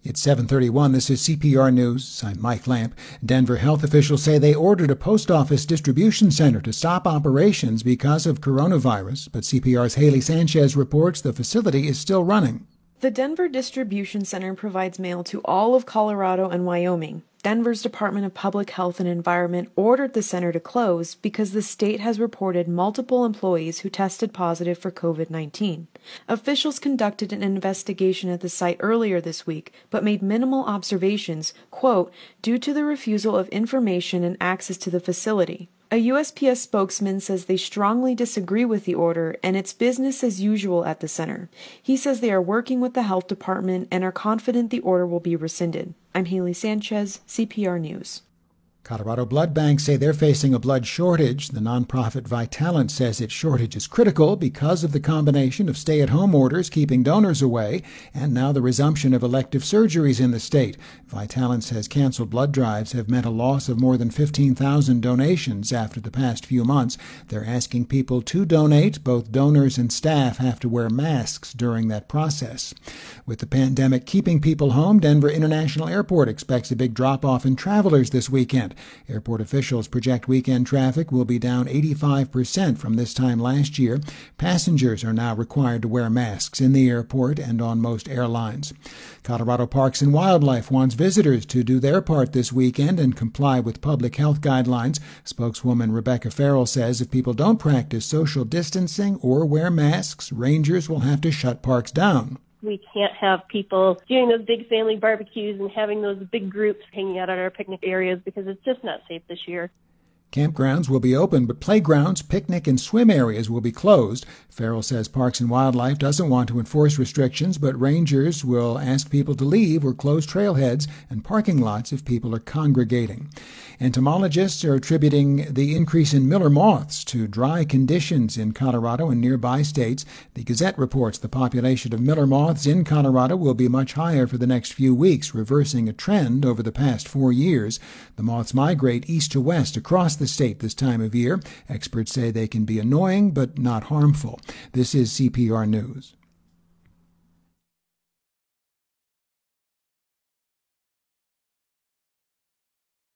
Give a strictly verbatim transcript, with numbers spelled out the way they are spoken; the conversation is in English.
It's seven thirty-one. This is C P R News. I'm Mike Lamp. Denver health officials say they ordered a post office distribution center to stop operations because of coronavirus, but C P R's Haley Sanchez reports the facility is still running. The Denver Distribution Center provides mail to all of Colorado and Wyoming. Denver's Department of Public Health and Environment ordered the center to close because the state has reported multiple employees who tested positive for covid nineteen. Officials conducted an investigation at the site earlier this week, but made minimal observations, quote, due to the refusal of information and access to the facility. A U S P S spokesman says they strongly disagree with the order and it's business as usual at the center. He says they are working with the health department and are confident the order will be rescinded. I'm Haley Sanchez, C P R News. Colorado blood banks say they're facing a blood shortage. The nonprofit Vitalant says its shortage is critical because of the combination of stay-at-home orders keeping donors away and now the resumption of elective surgeries in the state. Vitalant says canceled blood drives have meant a loss of more than fifteen thousand donations after the past few months. They're asking people to donate. Both donors and staff have to wear masks during that process. With the pandemic keeping people home, Denver International Airport expects a big drop-off in travelers this weekend. Airport officials project weekend traffic will be down eighty-five percent from this time last year. Passengers are now required to wear masks in the airport and on most airlines. Colorado Parks and Wildlife wants visitors to do their part this weekend and comply with public health guidelines. Spokeswoman Rebecca Farrell says if people don't practice social distancing or wear masks, rangers will have to shut parks down. We can't have people doing those big family barbecues and having those big groups hanging out at our picnic areas because it's just not safe this year. Campgrounds will be open, but playgrounds, picnic, and swim areas will be closed. Farrell says Parks and Wildlife doesn't want to enforce restrictions, but rangers will ask people to leave or close trailheads and parking lots if people are congregating. Entomologists are attributing the increase in miller moths to dry conditions in Colorado and nearby states. The Gazette reports the population of miller moths in Colorado will be much higher for the next few weeks, reversing a trend over the past four years. The moths migrate east to west across the state this time of year. Experts say they can be annoying but not harmful. This is C P R News.